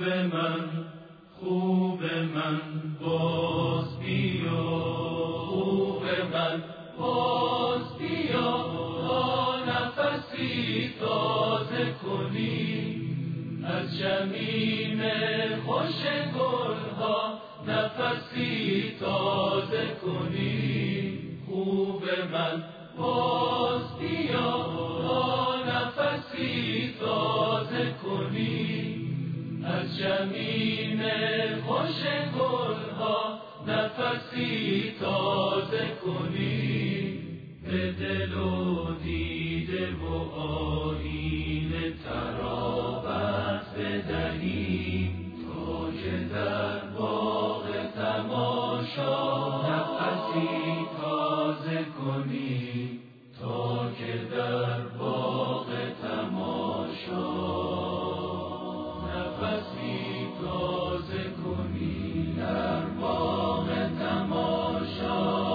من خوب من باز بیا، خوب من باز بیا، تا نفسی تازه کنی از جمیم خوش گلها، نفسی تازه کنی. خوب من باز بیا، تا نفسی تازه کنی از جمیم خوش گلها، نفسی تازه کنی. به دل و دیده و آیینه ترابت بدهی، تا که در باغ تماشا نفسی تازه کنی، تا که در باغ تماشا نفسی تازه کنی، در باغ تماشا.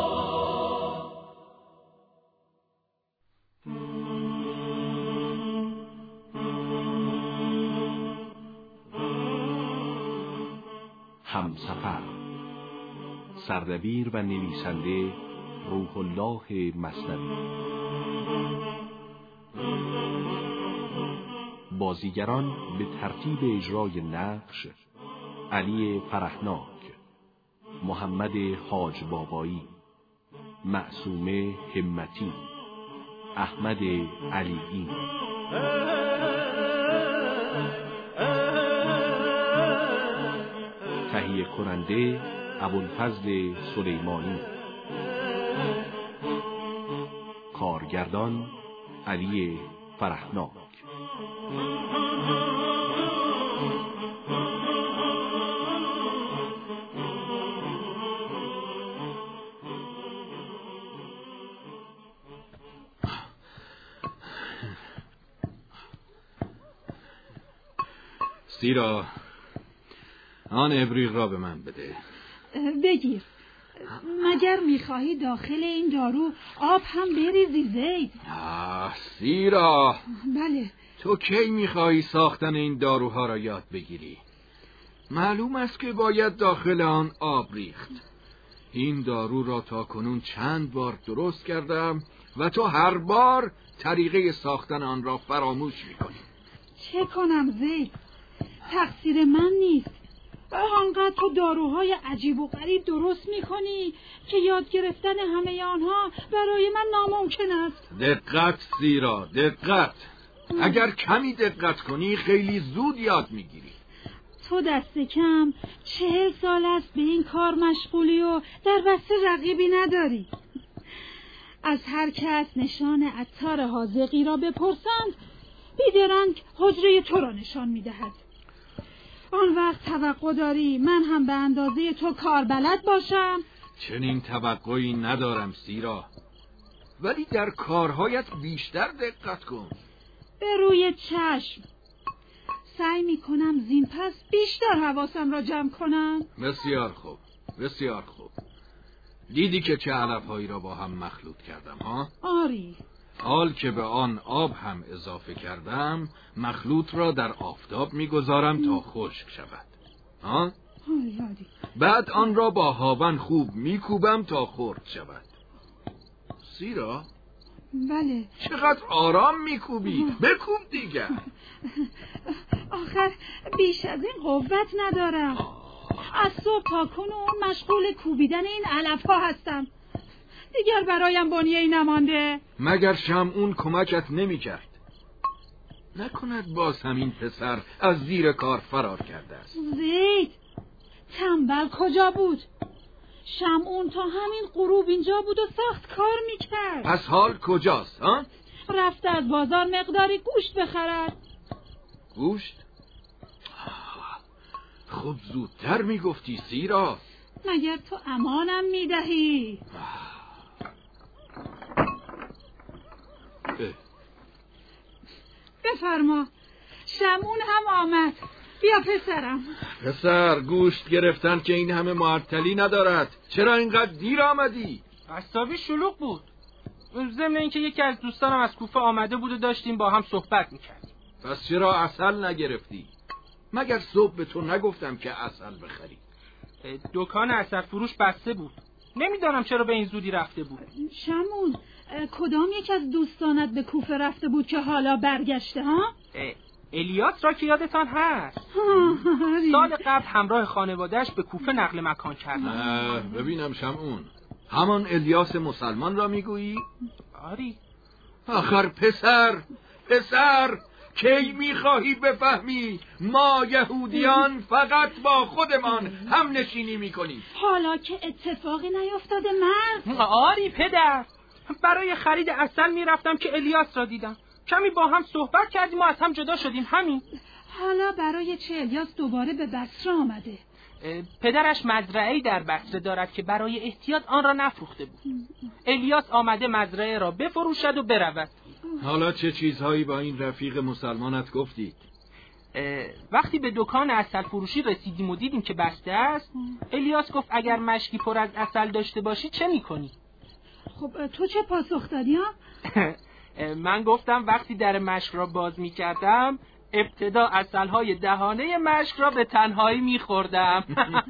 همسفر، سردبیر و نویسنده روح الله مثنوی. بازیگران به ترتیب اجرای نقش: علی فرهناک، محمد حاج بابایی، معصومه همتی، احمد علیئی. تهیه کننده ابوالفضل سلیمانی. کارگردان علی فرهناک. سیرا، آن ابریق را به من بده. بگیر. مگر میخواهی داخل این دارو آب هم بریزی زید؟ سیرا. بله. تو کی میخواهی ساختن این داروها را یاد بگیری؟ معلوم است که باید داخل آن آب ریخت. این دارو را تا کنون چند بار درست کردم و تو هر بار طریقه ساختن آن را فراموش میکنی. چه کنم زید؟ تقصیر من نیست. آنقدر تو داروهای عجیب و غریب درست میکنی که یاد گرفتن همه آنها برای من ناممکن است. دقت سیرا، دقت. اگر کمی دقت کنی خیلی زود یاد میگیری. تو دست کم 40 سال است به این کار مشغولی و در بسته رقیبی نداری. از هر کس نشان عطار حاذقی را بپرسند، بیدرنگ حجره تو را نشان میدهد. آن وقت توقع داری من هم به اندازه تو کار بلد باشم؟ چنین توقعی ندارم سیرا، ولی در کارهایت بیشتر دقت کن. به روی چشم. سعی میکنم زین پس بیشتر حواسم را جمع کنم. بسیار خوب، بسیار خوب. دیدی که چه علفهایی را با هم مخلوط کردم ها؟ آری. حال که به آن آب هم اضافه کردم، مخلوط را در آفتاب میگذارم تا خشک شود. ها؟ آری. بعد آن را با هاون خوب میکوبم تا خرد شود. سیرا؟ بله. چقدر آرام میکوبی؟ بکوب دیگر. آخر بیش از این قوت ندارم. از صبح تا کنون مشغول کوبیدن این علفها هستم. دیگر برایم بنیه‌ای نمانده. مگر شمعون کمکت نمی‌کرد؟ نکند باز همین پسر از زیر کار فرار کرده است. زید، تنبل کجا بود؟ شمعون تا همین غروب اینجا بود و سخت کار میکرد. پس حال کجاست ها؟ رفته از بازار مقداری گوشت بخرد. گوشت؟ خب زودتر میگفتی سیرا. مگر تو امانم میدهی؟ بفرما. شمعون هم آمد. بیا پسرم. پسر، گوشت گرفتن که این همه معطلی ندارد. چرا اینقدر دیر آمدی؟ عصابی شلوغ بود. ضمن اینکه یکی از دوستانم از کوفه آمده بود و داشتیم با هم صحبت میکردیم. پس چرا عسل نگرفتی؟ مگر صبح به تو نگفتم که عسل بخری؟ دکان عسل فروش بسته بود. نمیدانم چرا به این زودی رفته بود. شمون، کدام یک از دوستانت به کوفه رفته بود که حالا برگشته ها؟ الیاس را که یادتان هست. سال قبل همراه خانوادهش به کوفه نقل مکان کرد. ببینم شمعون، همان الیاس مسلمان را میگویی؟ آری. آخر پسر کی میخواهی بفهمی ما یهودیان فقط با خودمان هم نشینی میکنیم؟ حالا که اتفاقی نیفتاده مرد؟ آری پدر، برای خرید عسل میرفتم که الیاس را دیدم. کمی با هم صحبت کردیم و از هم جدا شدیم. همین. حالا برای چه الیاس دوباره به بصره آمده؟ پدرش مزرعه‌ای در بصره دارد که برای احتیاط آن را نفروخته بود. الیاس آمده مزرعه را بفروشد و برود. حالا چه چیزهایی با این رفیق مسلمانت گفتید؟ وقتی به دکان عسل فروشی رسیدیم و دیدیم که بسته است، الیاس گفت اگر مشکی پر از عسل داشته باشی چه میکنی؟ خب تو چه پاسخ دادی ها؟ من گفتم وقتی در مشک را باز میکردم ابتدا عسل‌های دهانه مشک را به تنهایی میخوردم.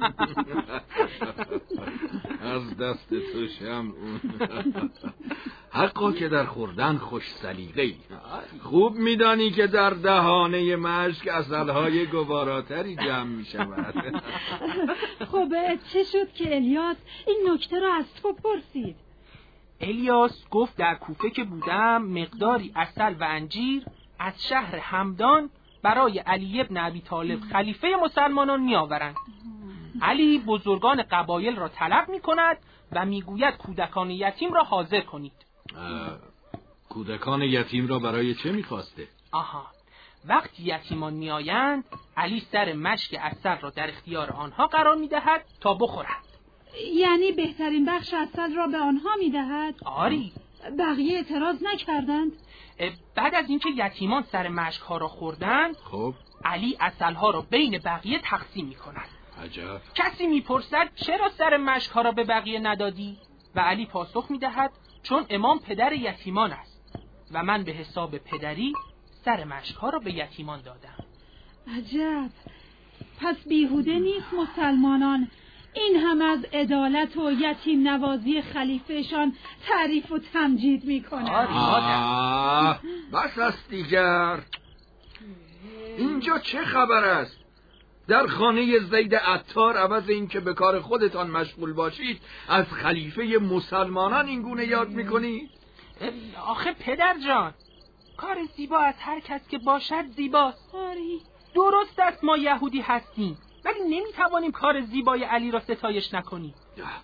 از دست تو شمعون. حقا که در خوردن خوش سلیقه‌ای. خوب میدانی که در دهانه مشک عسل‌های گواراتری جمع میشود. خب چه شد که الیاس این نکته را از تو پرسید؟ الیاس گفت در کوفه که بودم مقداری عسل و انجیر از شهر همدان برای علی ابن ابی طالب خلیفه مسلمانان می آورند. علی بزرگان قبایل را طلب می کند و می گوید کودکان یتیم را حاضر کنید. کودکان یتیم را برای چه می خواسته؟ وقتی یتیمان می آیند علی سر مشک عسل را در اختیار آنها قرار می دهد تا بخورند. یعنی بهترین بخش عسل را به آنها می دهد؟ آری. بقیه اعتراض نکردند؟ بعد از اینکه یتیمان سر مشک ها را خوردند، خب علی عسل ها را بین بقیه تقسیم می کند. عجب. کسی می پرسد چرا سر مشک ها را به بقیه ندادی؟ و علی پاسخ می دهد چون امام پدر یتیمان است و من به حساب پدری سر مشک ها را به یتیمان دادم. عجب. پس بیهوده نیست مسلمانان این هم از عدالت و یتیم نوازی خلیفهشان تعریف و تمجید میکنند. بس است دیگر. اینجا چه خبر است؟ در خانه زید عطار عوض این که به کار خودتان مشغول باشید از خلیفه مسلمانان این گونه یاد میکنید؟ آخه پدر جان، کار زیبا از هر کس که باشد زیباست. درست است ما یهودی هستیم ولی نمیتوانیم کار زیبای علی را ستایش نکنیم.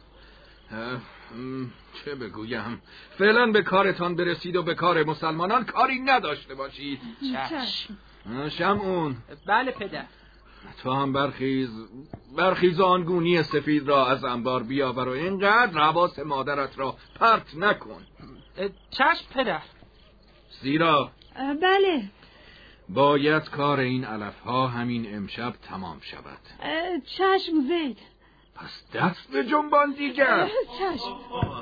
چه بگویم؟ فعلا به کارتان برسید و به کار مسلمانان کاری نداشته باشید. چشم. شمعون. بله پدر. تو هم برخیز آنگونی سفید را از انبار بیاور و اینقدر حواس مادرت را پرت نکن. چشم پدر. زیرا بله باید کار این علفها همین امشب تمام شود. چشم زید. پس دست به جنبان دیگر. چشم.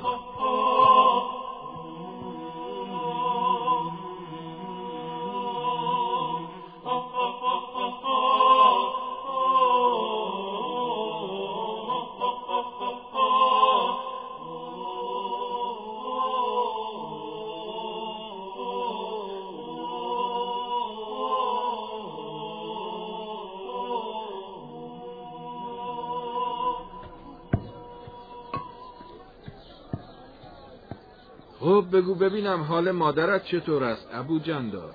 خب بگو ببینم حال مادرت چطور است ابو جندار؟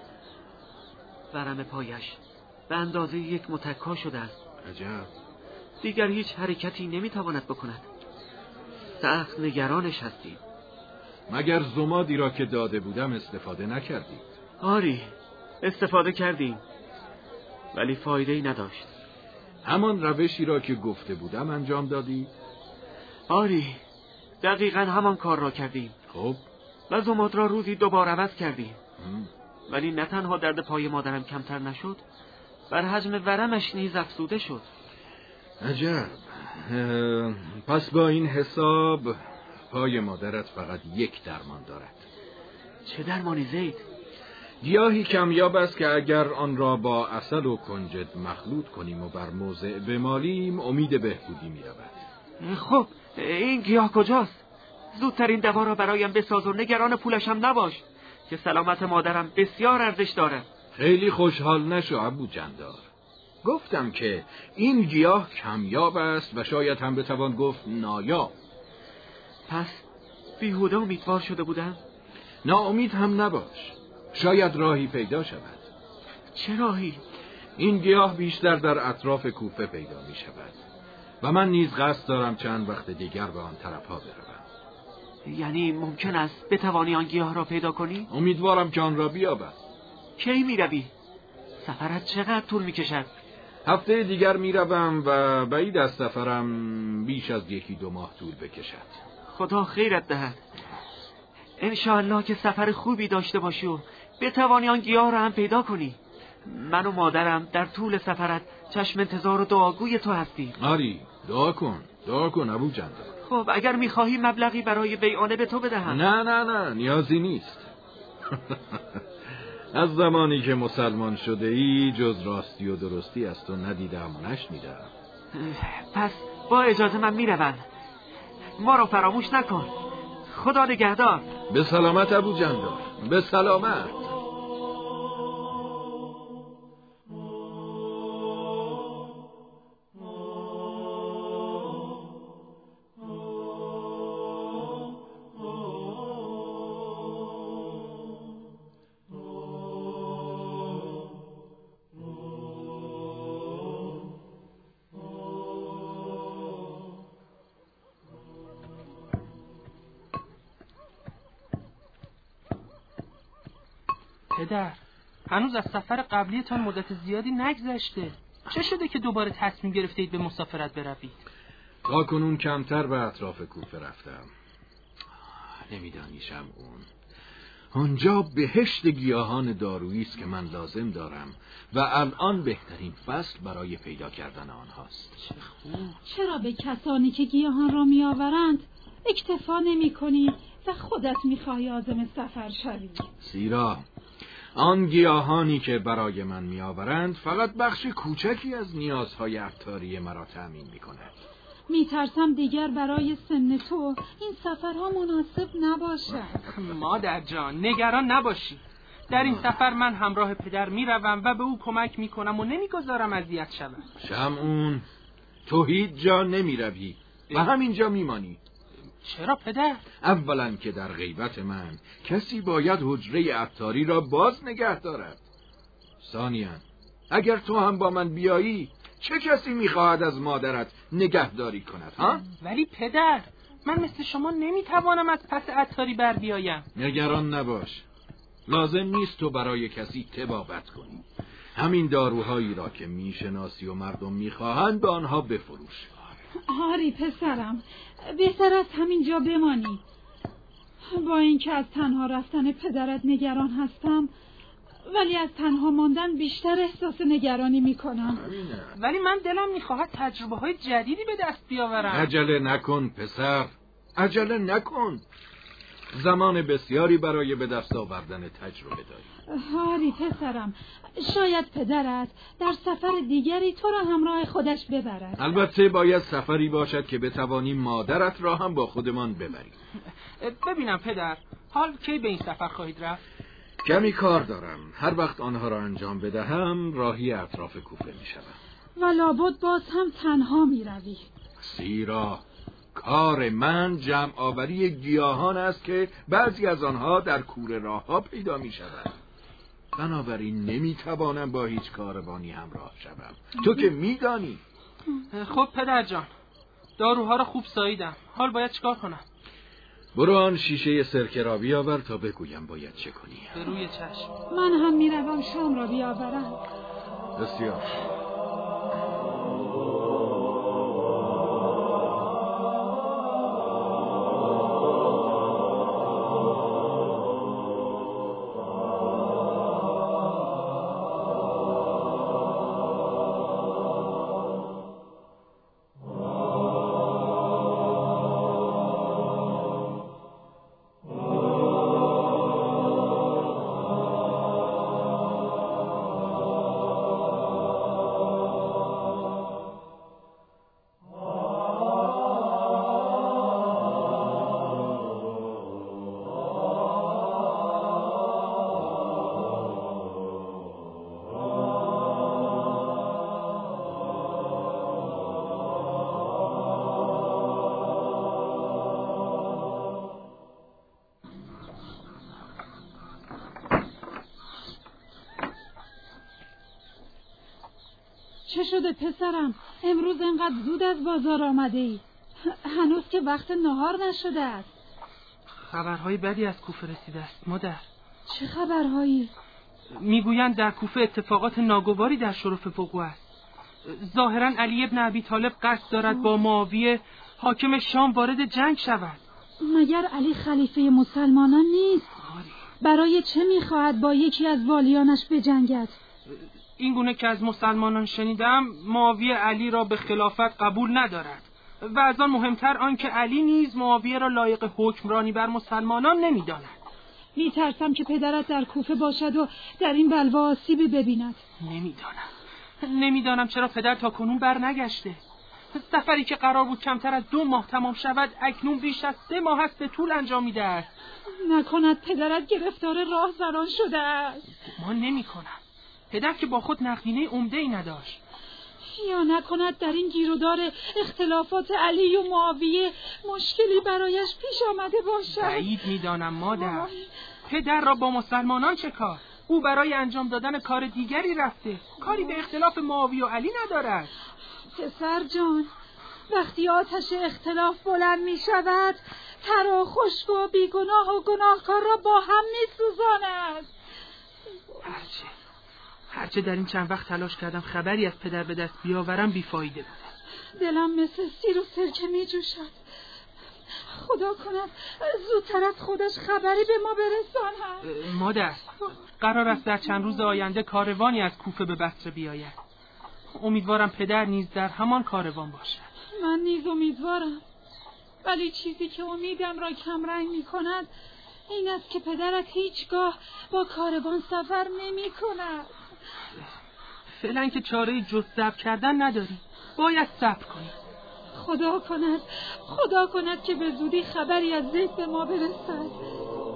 ورم پایش به اندازه یک متکا شده است. عجب. دیگر هیچ حرکتی نمیتواند بکند. سخت نگرانش هستیم. مگر زمادی را که داده بودم استفاده نکردی؟ آری استفاده کردیم ولی فایده‌ای نداشت. همان روشی را که گفته بودم انجام دادی؟ آری دقیقاً همان کار را کردیم. خب و زماد را روزی 2 بار عوض کردیم. ولی نه تنها درد پای مادرم کمتر نشد، بر حجم ورمش نیز افزوده شد. عجب. پس با این حساب پای مادرت فقط یک درمان دارد. چه درمانی زید؟ گیاهی کمیاب است که اگر آن را با عسل و کنجد مخلوط کنیم و بر موضع بمالیم امید بهبودی می‌رود. خب این گیاه کجاست؟ زودترین دوا را برایم بساز و نگران پولشم نباش که سلامت مادرم بسیار ارزش دارد. خیلی خوشحال نشو ابو جندار. گفتم که این گیاه کمیاب است و شاید هم بتوان گفت نایاب. پس بیهوده امیدوار شده بودم؟ ناامید هم نباش، شاید راهی پیدا شود. چه راهی؟ این گیاه بیشتر در اطراف کوفه پیدا می شود و من نیز قصد دارم چند وقت دیگر به آن طرفها بروم. یعنی ممکن است بتوانی آن گیاه را پیدا کنی؟ امیدوارم که آن را بیابم. کی می روی؟ سفرت چقدر طول می کشد؟ هفته دیگر می روم و بعید از سفرم بیش از 1-2 ماه طول بکشد. خدا خیرت دهد. انشاءالله که سفر خوبی داشته باشی و بتوانی آن گیاه را هم پیدا کنی. من و مادرم در طول سفرت چشم انتظار و دعاگوی تو هستیم. آری، دعا کن ابو جندار. خب اگر میخواهی مبلغی برای بیعانه به تو بدهم. نه نیازی نیست. از زمانی که مسلمان شده ای جز راستی و درستی از تو ندیدم و نشنیدم. پس با اجازه من میروم. ما را فراموش نکن. خدا نگهدار. به سلامت ابو جندار، به سلامت. پدر، هنوز از سفر قبلیتان مدت زیادی نگذشته. چه شده که دوباره تصمیم گرفتید به مسافرت بروید؟ تا کنون کمتر به اطراف کوفه رفتم. نمیدانی شمعون، آنجا بهشت گیاهان دارویی است که من لازم دارم و الان بهترین فصل برای پیدا کردن آنهاست. چه خوب. چرا به کسانی که گیاهان را میآورند اکتفا نمی‌کنی و خودت می‌خواهی عازم سفر شوی؟ زیرا آن گیاهانی که برای من میآورند فقط بخش کوچکی از نیازهای عطاری مرا تأمین می‌کند. میترسم دیگر برای سن تو این سفرها مناسب نباشد. مادر جان نگران نباشی. در این سفر من همراه پدر میروم و به او کمک میکنم و نمیگذارم اذیت شود. شمعون، تو هیچ جا نمیروی و همینجا میمانی. چرا پدر؟ اولا که در غیبت من کسی باید حجره عطاری را باز نگه دارد. ثانیاً اگر تو هم با من بیایی چه کسی میخواهد از مادرت نگهداری کند ها؟ ولی پدر، من مثل شما نمیتوانم از پس عطاری بر بیایم. نگران نباش، لازم نیست تو برای کسی طبابت کنی. همین داروهایی را که میشناسی و مردم میخواهند به آنها بفروش. آری پسرم، بهتر است همینجا بمانی. با اینکه از تنها رفتن پدرت نگران هستم، ولی از تنها ماندن بیشتر احساس نگرانی میکنم. ولی من دلم میخواهد تجربه های جدیدی به دست بیاورم. عجله نکن پسر، عجله نکن. زمان بسیاری برای به دست آوردن تجربه داری. آری پسرم، شاید پدرت در سفر دیگری تو را همراه خودش ببرد. البته باید سفری باشد که بتوانیم مادرت را هم با خودمان ببریم. ببینم پدر، حال کی به این سفر خواهید رفت؟ کمی کار دارم. هر وقت آنها را انجام بدهم راهی اطراف کوفه می شدم. و لابد باز هم تنها می روی. زیرا کار من جمع آوری گیاهان است که بعضی از آنها در کوره راه ها پیدا می شود. بنابراین نمی توانم با هیچ کاروانی همراه شوم. تو که می دانی. خب پدر جان، داروها را خوب ساییدم. حال باید چیکار کنم؟ برو آن شیشه سرکه را بیاور تا بگویم باید چه کنی. به روی چشم. من هم می روم شام را بیاورم. بسیار. چه شده پسرم؟ امروز انقدر زود از بازار آمده ای؟ هنوز که وقت نهار نشده است. خبرهای بدی از کوفه رسیده است مادر. چه خبرهایی؟ میگویند در کوفه اتفاقات ناگواری در شرف وقوع است. ظاهرا علی ابن ابی طالب قصد دارد با معاویه حاکم شام وارد جنگ شود. مگر علی خلیفه مسلمانان نیست؟ برای چه میخواهد با یکی از والیانش بجنگد؟ این گونه که از مسلمانان شنیدم معاویه علی را به خلافت قبول ندارد و از آن مهمتر آنکه علی نیز معاویه را لایق حکمرانی بر مسلمانان نمیداند. میترسم که پدرت در کوفه باشد و در این بلوا آسیبی ببیند. نمیدانم چرا پدر تا کنون بر نگشته. سفری که قرار بود کمتر از 2 ماه تمام شود اکنون بیش از 3 ماه است به طول انجامیده است. نکند پدرت گرفتار راهزنان شده است؟ ما نمی‌کنم. پدر که با خود نقدینه عمده‌ای نداشت. یا نکند در این گیرودار اختلافات علی و معاویه مشکلی برایش پیش آمده باشد؟ بعید می‌دانم مادر. پدر را با مسلمانان چه کار؟ او برای انجام دادن کار دیگری رفته. کاری به اختلاف معاویه و علی ندارد. پسر جان، وقتی آتش اختلاف بلند می شود تر و خشک و بیگناه و گناهکار را با هم می سوزاند. هرچه در این چند وقت تلاش کردم خبری از پدر به دست بیاورم بیفایده بود. دلم مثل سیر و سرکه می جوشد. خدا کند زودتر از خودش خبری به ما برساند. مادر، قرار است در چند روز آینده کاروانی از کوفه به بصره بیاید. امیدوارم پدر نیز در همان کاروان باشد. من نیز امیدوارم، ولی چیزی که امیدم را کمرنگ می کند این است که پدرت هیچگاه با کاروان سفر نمی کند. فعلا که چاره جز صبر کردن نداری، باید صبر کنی. خدا کند که به زودی خبری از زید به ما برسد.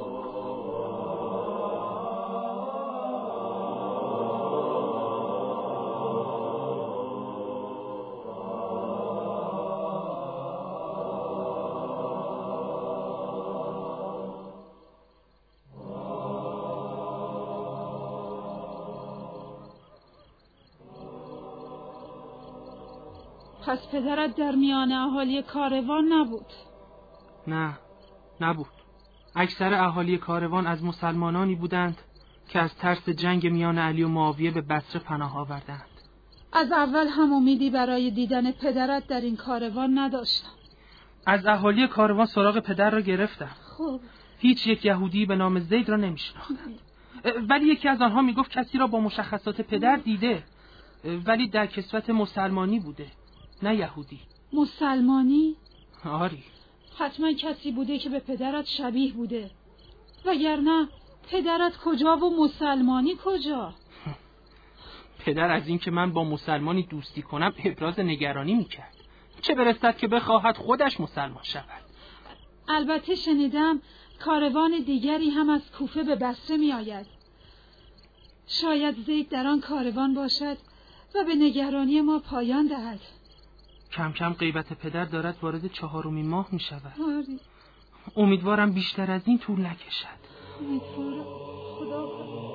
پس پدرت در میان اهالی کاروان نبود؟ نه، نبود. اکثر اهالی کاروان از مسلمانانی بودند که از ترس جنگ میان علی و معاویه به بصره پناه آوردند. از اول هم امیدی برای دیدن پدرت در این کاروان نداشتم. از اهالی کاروان سراغ پدر را گرفتم. خب. هیچ یک یهودی به نام زید را نمیشناختم. ولی یکی از آنها میگفت کسی را با مشخصات پدر دیده، ولی در کسوت مسلمانی بوده، نه یهودی. مسلمانی؟ آری. حتما کسی بوده که به پدرت شبیه بوده، وگرنه پدرت کجا و مسلمانی کجا؟ پدر از این که من با مسلمانی دوستی کنم ابراز نگرانی میکرد، چه برسد که بخواهد خودش مسلمان شود. البته شنیدم کاروان دیگری هم از کوفه به بصره می آید. شاید زید در آن کاروان باشد و به نگرانی ما پایان دهد. کم کم غیبت پدر دارد وارد 4 ماه می شود. امیدوارم بیشتر از این طول نکشد. امیدوارم. خدا کنه.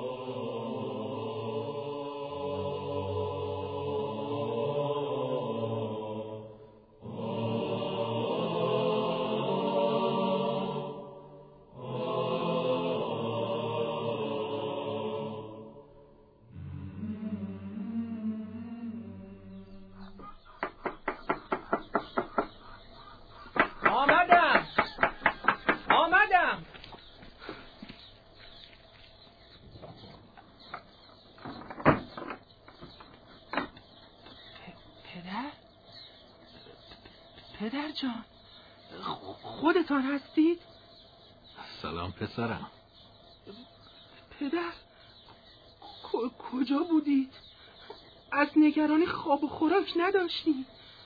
پدر جان، خودتان هستید؟ سلام پسرم. پدر، کجا بودید؟ از نگرانی خواب و خوراک نداشتید؟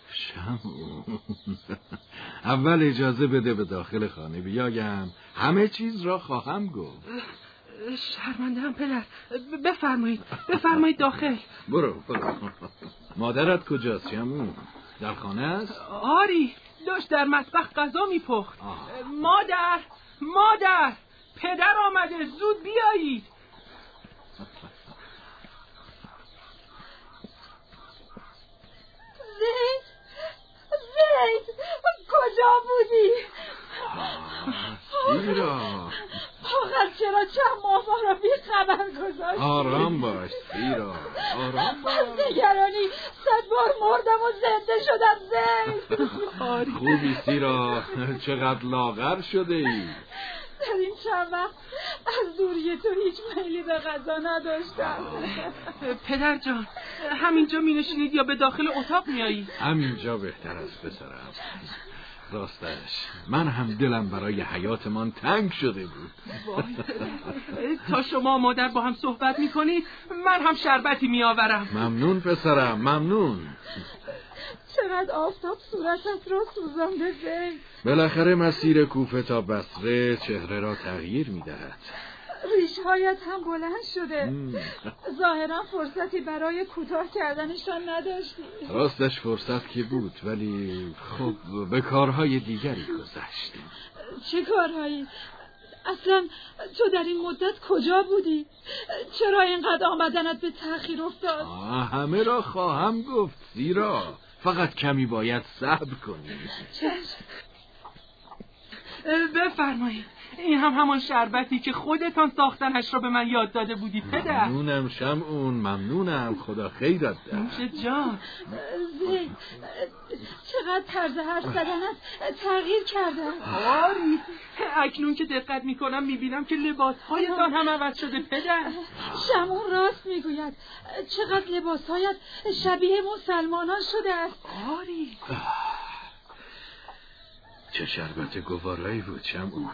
اول اجازه بده به داخل خانه بیایم، همه چیز را خواهم گفت. شرمنده‌ام پدر، بفرمایید داخل. برو. مادرت کجاست شمو؟ در خانه است؟ آری، داشت در مطبخ غذا میپخت. مادر، پدر آمده، زود بیایید. بار مردم و زنده شدم زید. خوبی سیرا، چقدر لاغر شده ای. در این چند وقت از دوری تو هیچ میلی به غذا نداشتم. پدر جان، همینجا می نشینید یا به داخل اتاق میایی؟ همینجا بهتر است پسرم. راستش من هم دلم برای حیاتمان تنگ شده بود. تا شما مادر با هم صحبت میکنید من هم شربتی میآورم. ممنون پسرم، ممنون. چقدر آفتاب صورتت رو سوزانده زید. بالاخره مسیر کوفه تا بصره چهره را تغییر میدهد. ریشهایت هم بلند شده. ظاهرا فرصتی برای کوتاه کردنشان نداشتی. راستش فرصت که بود، ولی خب به کارهای دیگری گذشتیم. چه کارهایی؟ اصلا تو در این مدت کجا بودی؟ چرا اینقدر آمدنت به تأخیر افتاد؟ همه را خواهم گفت زیرا، فقط کمی باید صبر کنی. بفرمایید، این هم همان شربتی که خودتان ساختنش را به من یاد داده بودید پدر. ممنونم شمعون، ممنونم. خدا خیرت دهد. نوش جان. زید، چقدر طرز حرف زدنت تغییر کرده. آری، اکنون که دقت میکنم میبینم که لباسهایتان هم عوض شده پدر. شمعون راست میگوید، چقدر لباسهایت شبیه مسلمانان شده است. آری، چه شربت گوارایی بود شمعون.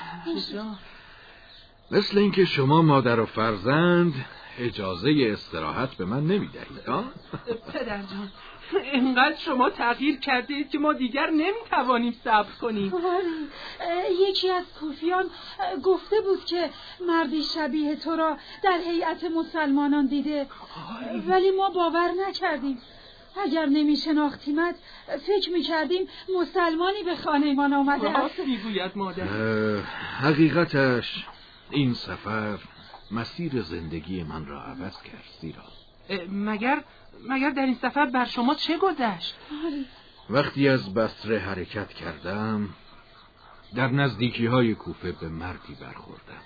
مثل اینکه شما مادر و فرزند اجازه استراحت به من نمیدهید ها؟ پدر جان، اینقدر شما تغییر کردید که ما دیگر نمیتوانیم صبر کنیم. یکی از کوفیان گفته بود که مردی شبیه تو را در هیئت مسلمانان دیده، ولی ما باور نکردیم. اگر نمی شناختیمت فکر می کردیم مسلمانی به خانه ما آمده است. راست میگوید مادر. حقیقتش این سفر مسیر زندگی من را عوض کرد زیرا. مگر در این سفر بر شما چه گذشت؟ وقتی از بصره حرکت کردم در نزدیکی های کوفه به مردی برخوردم.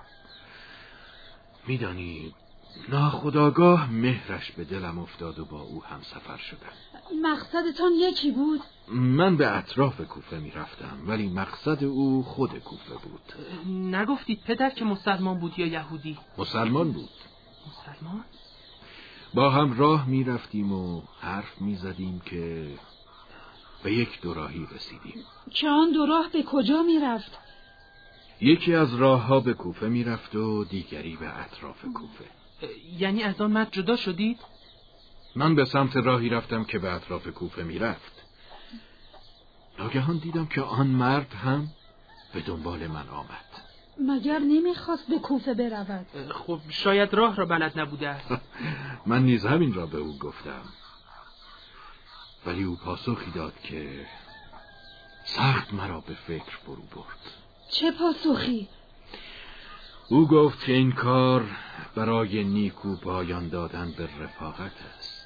میدانی ناخودآگاه مهرش به دلم افتاد و با او هم سفر شدم. مقصدتان یکی بود؟ من به اطراف کوفه می رفتم، ولی مقصد او خود کوفه بود. نگفتید پدر که مسلمان بود یا یهودی؟ مسلمان بود. مسلمان؟ با هم راه می رفتیم و حرف می زدیم که به یک دوراهی رسیدیم. که آن دوراه به کجا می رفت؟ یکی از راه ها به کوفه می رفت و دیگری به اطراف کوفه. یعنی از آن مرد جدا شدید؟ من به سمت راهی رفتم که به اطراف کوفه می رفت. ناگهان دیدم که آن مرد هم به دنبال من آمد. مگر نمیخواست به کوفه برود؟ خب شاید راه را بلد نبوده است. من نیز همین را به او گفتم، ولی او پاسخی داد که سخت مرا به فکر فرو برد. چه پاسخی؟ او گفت که این کار برای نیکو پایان دادن به رفاقت است.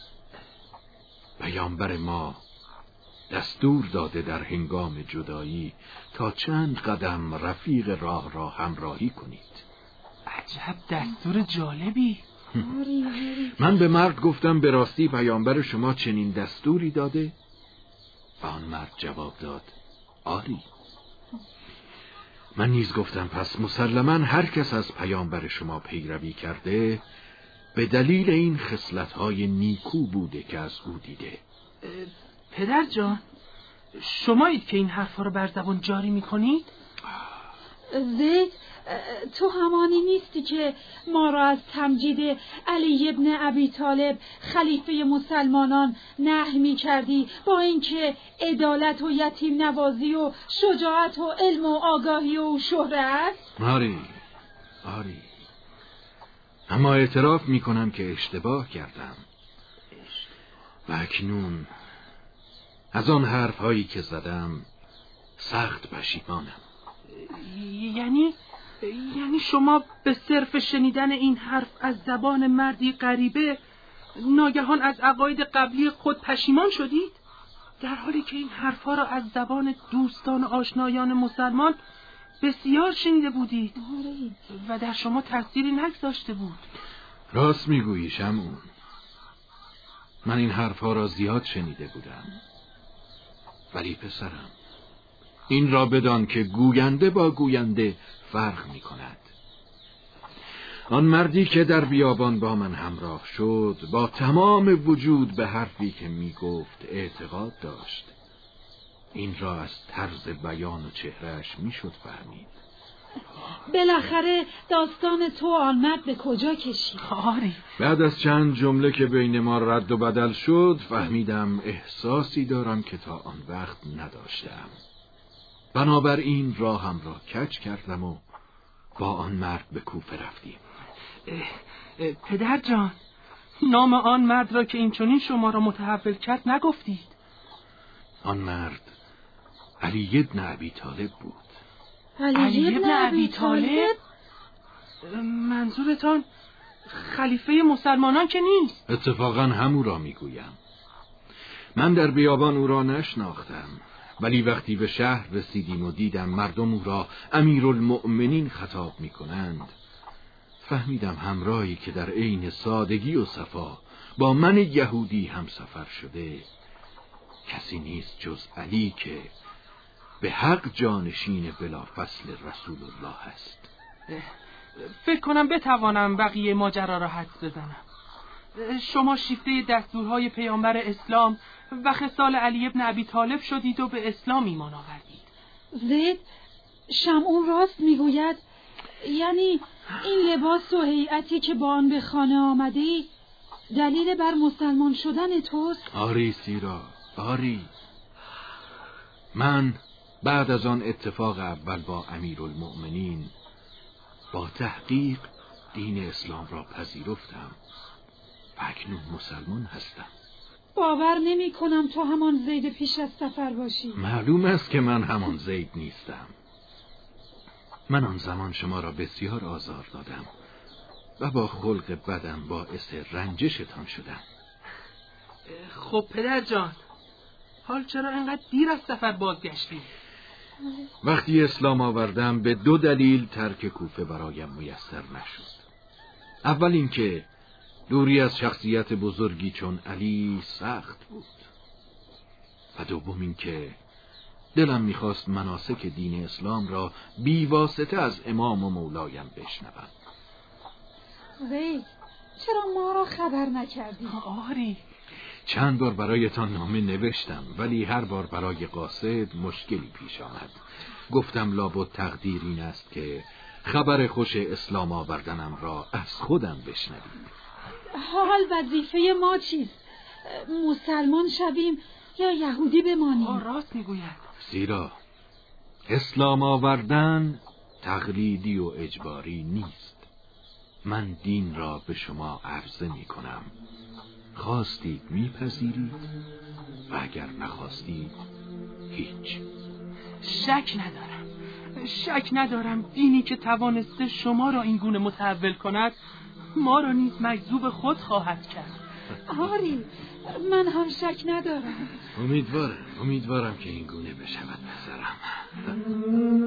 پیامبر ما دستور داده در هنگام جدایی تا چند قدم رفیق راه را همراهی کنید. عجب دستور جالبی. من به مرد گفتم به راستی پیامبر شما چنین دستوری داده؟ و آن مرد جواب داد آری. من نیز گفتم پس مسلماً هر کس از پیامبر شما پیروی کرده به دلیل این خصلت‌های نیکو بوده که از او دیده. پدر جان، شمایید که این حرفا رو بر زبان جاری می‌کنید؟ زید، تو همانی نیستی که ما را از تمجید علی ابن ابی طالب خلیفه مسلمانان نهی می کردی، با اینکه عدالت و یتیم نوازی و شجاعت و علم و آگاهی و شهرت؟ آری، اما اعتراف می کنم که اشتباه کردم و اکنون از آن حرف هایی که زدم سخت پشیمانم. یعنی شما به صرف شنیدن این حرف از زبان مردی غریبه ناگهان از عقاید قبلی خود پشیمان شدید؟ در حالی که این حرفها را از زبان دوستان و آشنایان مسلمان بسیار شنیده بودید و در شما تأثیری نگذاشته بود. راست میگویی شمعون. من این حرفها را زیاد شنیده بودم، ولی پسرم، این را بدان که گوینده با گوینده فرق می کند. آن مردی که در بیابان با من همراه شد با تمام وجود به حرفی که می گفت اعتقاد داشت. این را از طرز بیان و چهرهش می شد فهمید. بالاخره داستان تو آن مرد به کجا کشید؟ آری. بعد از چند جمله که بین ما رد و بدل شد فهمیدم احساسی دارم که تا آن وقت نداشتم. بنابراین راهم را کج کردم و با آن مرد به کوفه رفتیم. پدر جان، نام آن مرد را که اینچنین شما را متحول کرد نگفتید. آن مرد علی ابن ابی طالب بود. علی ابن ابی طالب؟ منظورتان خلیفه مسلمانان که نیست؟ اتفاقا همو را میگویم. من در بیابان او را نشناختم، ولی وقتی به شهر رسیدیم و دیدم مردم او را امیرالمؤمنین خطاب میکنند، فهمیدم همراهی که در عین سادگی و صفا با من یهودی هم سفر شده کسی نیست جز علی که به حق جانشین بلافصل رسول الله است. فکر کنم بتوانم بقیه ماجرا را حدس بزنم. شما شیفته دستورهای پیامبر اسلام و خصال علی ابن ابی طالب شدید و به اسلام ایمان آوردید. زید، شمعون راست میگوید؟ یعنی این لباس و هیئتی که با آن به خانه آمدی دلیل بر مسلمان شدن توست؟ آری سیرا، آری. من بعد از آن اتفاق اول با امیرالمؤمنین با تحقیق دین اسلام را پذیرفتم و اکنون مسلمان هستم. باور نمی کنم تو همان زید پیش از سفر باشی. معلوم است که من همان زید نیستم. من آن زمان شما را بسیار آزار دادم و با خلق بدم باعث رنجشتان شدم. خب پدر جان، حال چرا اینقدر دیر از سفر بازگشتی؟ وقتی اسلام آوردم به 2 دلیل ترک کوفه برایم میسر نشد. اول اینکه دوری از شخصیت بزرگی چون علی سخت بود و دوم اینکه دلم میخواست مناسک دین اسلام را بی واسطه از امام و مولایم بشنوم. زید، چرا ما را خبر نکردی؟ آری، چند بار برایتان نامه نوشتم ولی هر بار برای قاصد مشکلی پیش آمد. گفتم لابد تقدیر این است که خبر خوش اسلام آوردنم را از خودم بشنوید. حال وظیفه ما چیست؟ مسلمان شویم یا یهودی بمانیم؟ راست میگوید. زیرا اسلام آوردن تقلیدی و اجباری نیست. من دین را به شما عرضه می کنم، خواستید میپذیرید و اگر نخواستید هیچ. شک ندارم دینی که توانسته شما را این گونه متحول کند ما را نیز مجذوب خود خواهد کرد. آری، من هم شک ندارم. امیدوارم که این گونه بشود پسرم.